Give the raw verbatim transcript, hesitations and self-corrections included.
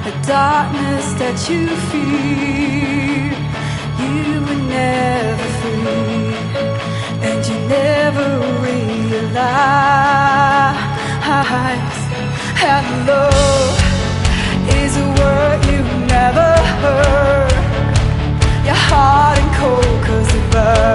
the darkness that you fear. You were never free, and you never realize how love is a word you never heard. You're hard and cold 'cause it burns.